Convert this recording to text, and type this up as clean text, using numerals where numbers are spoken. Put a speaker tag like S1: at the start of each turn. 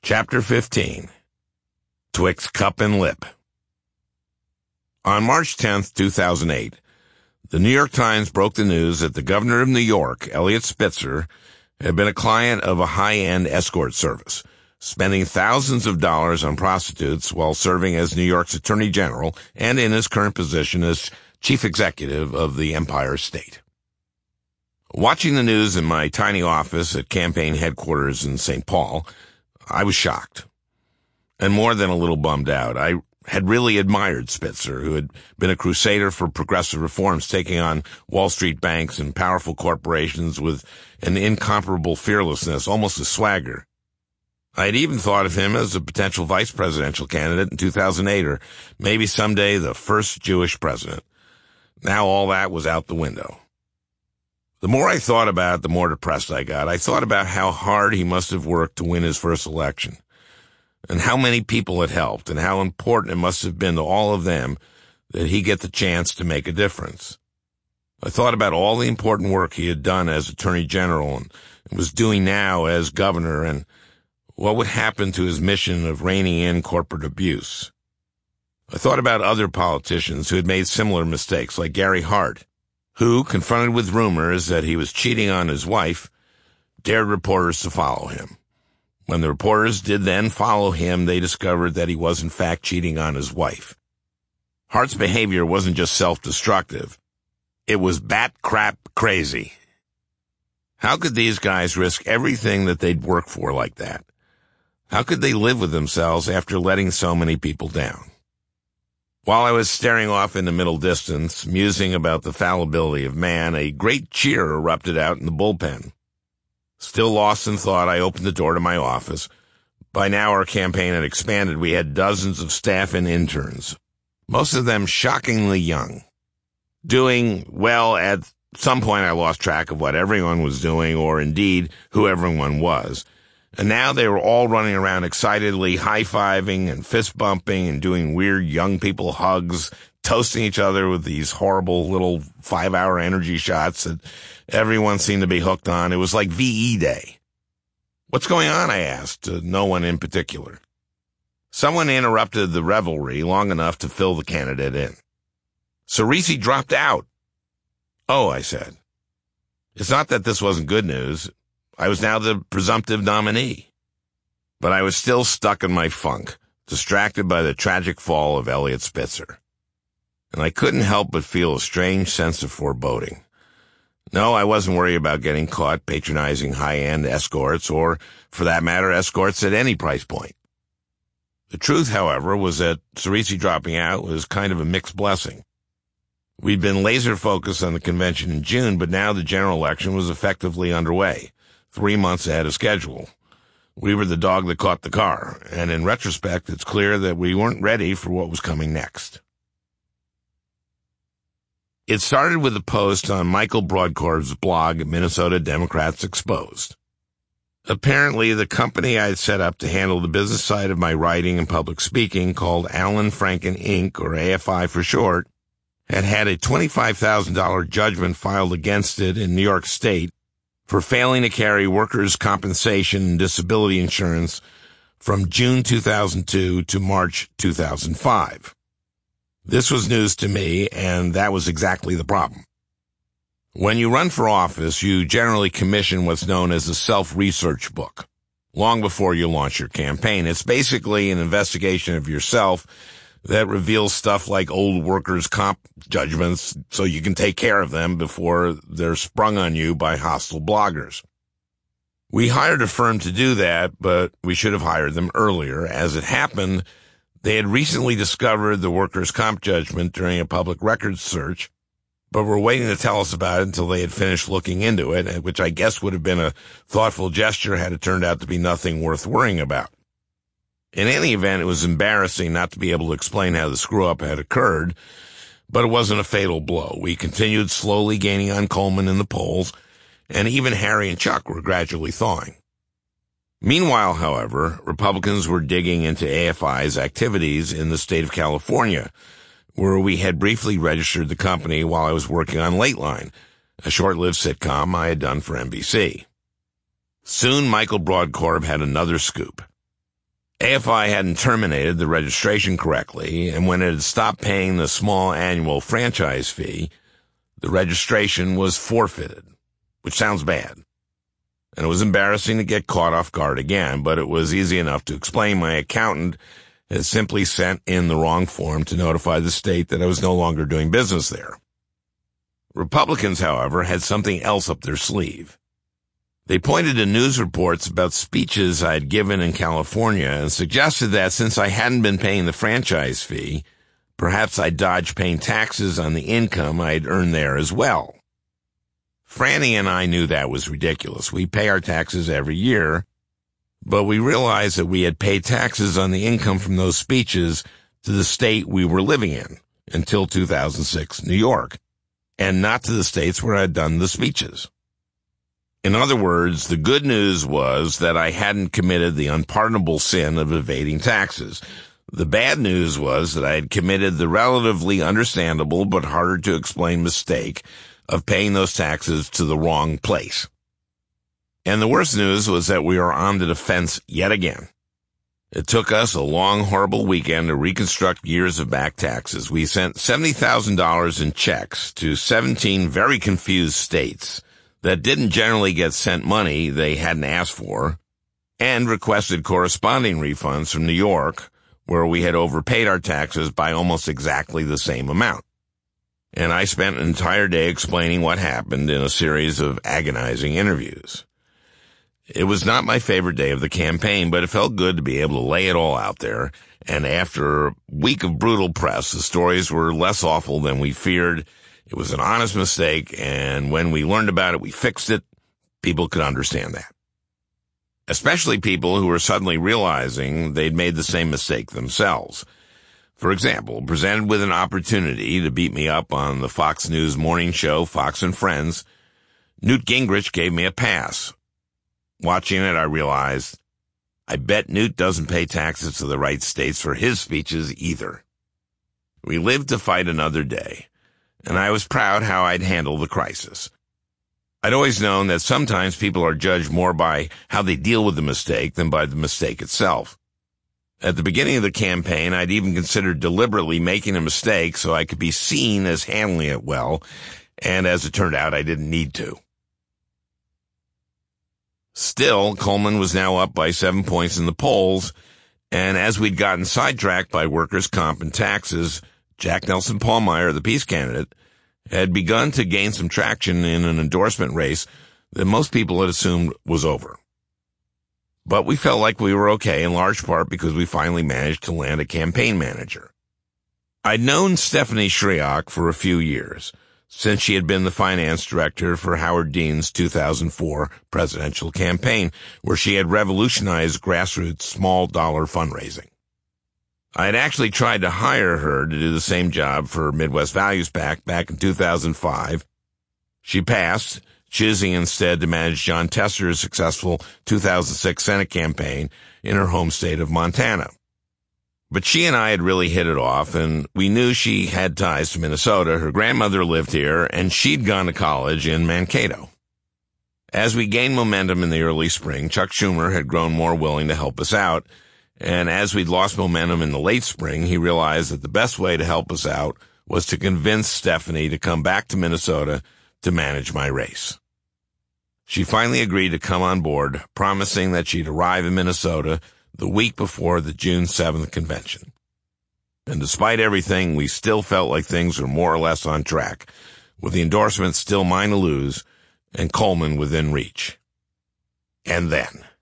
S1: Chapter 15. Twixt Cup and Lip. On March 10, 2008, the New York Times broke the news that the governor of New York, Eliot Spitzer, had been a client of a high-end escort service, spending thousands of dollars on prostitutes while serving as New York's Attorney General and in his current position as Chief Executive of the Empire State. Watching the news in my tiny office at campaign headquarters in St. Paul, I was shocked, and more than a little bummed out. I had really admired Spitzer, who had been a crusader for progressive reforms, taking on Wall Street banks and powerful corporations with an incomparable fearlessness, almost a swagger. I had even thought of him as a potential vice presidential candidate in 2008, or maybe someday the first Jewish president. Now all that was out the window. The more I thought about it, the more depressed I got. I thought about how hard he must have worked to win his first election, and how many people it helped, and how important it must have been to all of them that he get the chance to make a difference. I thought about all the important work he had done as Attorney General and was doing now as governor, and what would happen to his mission of reining in corporate abuse. I thought about other politicians who had made similar mistakes, like Gary Hart, who, confronted with rumors that he was cheating on his wife, dared reporters to follow him. When the reporters did then follow him, they discovered that he was in fact cheating on his wife. Hart's behavior wasn't just self-destructive. It was bat-crap crazy. How could these guys risk everything that they'd worked for like that? How could they live with themselves after letting so many people down? While I was staring off in the middle distance, musing about the fallibility of man, a great cheer erupted out in the bullpen. Still lost in thought, I opened the door to my office. By now our campaign had expanded. We had dozens of staff and interns, most of them shockingly young. Doing well, at some point I lost track of what everyone was doing, or indeed who everyone was. And now they were all running around excitedly, high-fiving and fist-bumping and doing weird young people hugs, toasting each other with these horrible little 5-hour energy shots that everyone seemed to be hooked on. It was like VE Day. "What's going on?" I asked, no one in particular. Someone interrupted the revelry long enough to fill the candidate in. "Cerisi dropped out." "Oh," I said. It's not that this wasn't good news. I was now the presumptive nominee. But I was still stuck in my funk, distracted by the tragic fall of Eliot Spitzer. And I couldn't help but feel a strange sense of foreboding. No, I wasn't worried about getting caught patronizing high-end escorts, or, for that matter, escorts at any price point. The truth, however, was that Cerisi dropping out was kind of a mixed blessing. We'd been laser-focused on the convention in June, but now the general election was effectively underway, 3 months ahead of schedule. We were the dog that caught the car, and in retrospect, it's clear that we weren't ready for what was coming next. It started with a post on Michael Broadkorf's blog, Minnesota Democrats Exposed. Apparently, the company I had set up to handle the business side of my writing and public speaking, called Allen Franken Inc., or AFI for short, had had a $25,000 judgment filed against it in New York State for failing to carry workers' compensation and disability insurance from June 2002 to March 2005. This was news to me, and that was exactly the problem. When you run for office, you generally commission what's known as a self-research book, long before you launch your campaign. It's basically an investigation of yourself that reveals stuff like old workers' comp judgments so you can take care of them before they're sprung on you by hostile bloggers. We hired a firm to do that, but we should have hired them earlier. As it happened, they had recently discovered the workers' comp judgment during a public records search, but were waiting to tell us about it until they had finished looking into it, which I guess would have been a thoughtful gesture had it turned out to be nothing worth worrying about. In any event, it was embarrassing not to be able to explain how the screw-up had occurred, but it wasn't a fatal blow. We continued slowly gaining on Coleman in the polls, and even Harry and Chuck were gradually thawing. Meanwhile, however, Republicans were digging into AFI's activities in the state of California, where we had briefly registered the company while I was working on Lateline, a short-lived sitcom I had done for NBC. Soon Michael Broadkorf had another scoop. AFI hadn't terminated the registration correctly, and when it had stopped paying the small annual franchise fee, the registration was forfeited, which sounds bad. And it was embarrassing to get caught off guard again, but it was easy enough to explain. My accountant had simply sent in the wrong form to notify the state that I was no longer doing business there. Republicans, however, had something else up their sleeve. They pointed to news reports about speeches I'd given in California and suggested that since I hadn't been paying the franchise fee, perhaps I'd dodge paying taxes on the income I'd earned there as well. Franny and I knew that was ridiculous. We pay our taxes every year, but we realized that we had paid taxes on the income from those speeches to the state we were living in until 2006, New York, and not to the states where I'd done the speeches. In other words, the good news was that I hadn't committed the unpardonable sin of evading taxes. The bad news was that I had committed the relatively understandable but harder to explain mistake of paying those taxes to the wrong place. And the worst news was that we were on the defense yet again. It took us a long, horrible weekend to reconstruct years of back taxes. We sent $70,000 in checks to 17 very confused states that didn't generally get sent money they hadn't asked for, and requested corresponding refunds from New York, where we had overpaid our taxes by almost exactly the same amount. And I spent an entire day explaining what happened in a series of agonizing interviews. It was not my favorite day of the campaign, but it felt good to be able to lay it all out there, and after a week of brutal press, the stories were less awful than we feared. It was an honest mistake, and when we learned about it, we fixed it. People could understand that. Especially people who were suddenly realizing they'd made the same mistake themselves. For example, presented with an opportunity to beat me up on the Fox News morning show, Fox and Friends, Newt Gingrich gave me a pass. Watching it, I realized, I bet Newt doesn't pay taxes to the right states for his speeches either. We lived to fight another day, and I was proud how I'd handled the crisis. I'd always known that sometimes people are judged more by how they deal with the mistake than by the mistake itself. At the beginning of the campaign, I'd even considered deliberately making a mistake so I could be seen as handling it well, and as it turned out, I didn't need to. Still, Coleman was now up by 7 points in the polls, and as we'd gotten sidetracked by workers' comp and taxes, Jack Nelson Pallmeyer, the peace candidate, had begun to gain some traction in an endorsement race that most people had assumed was over. But we felt like we were okay, in large part because we finally managed to land a campaign manager. I'd known Stephanie Shriak for a few years, since she had been the finance director for Howard Dean's 2004 presidential campaign, where she had revolutionized grassroots small-dollar fundraising. I had actually tried to hire her to do the same job for Midwest Values PAC back in 2005. She passed, choosing instead to manage John Tester's successful 2006 Senate campaign in her home state of Montana. But she and I had really hit it off, and we knew she had ties to Minnesota. Her grandmother lived here, and she'd gone to college in Mankato. As we gained momentum in the early spring, Chuck Schumer had grown more willing to help us out, and as we'd lost momentum in the late spring, he realized that the best way to help us out was to convince Stephanie to come back to Minnesota to manage my race. She finally agreed to come on board, promising that she'd arrive in Minnesota the week before the June 7th convention. And despite everything, we still felt like things were more or less on track, with the endorsement still mine to lose and Coleman within reach. And then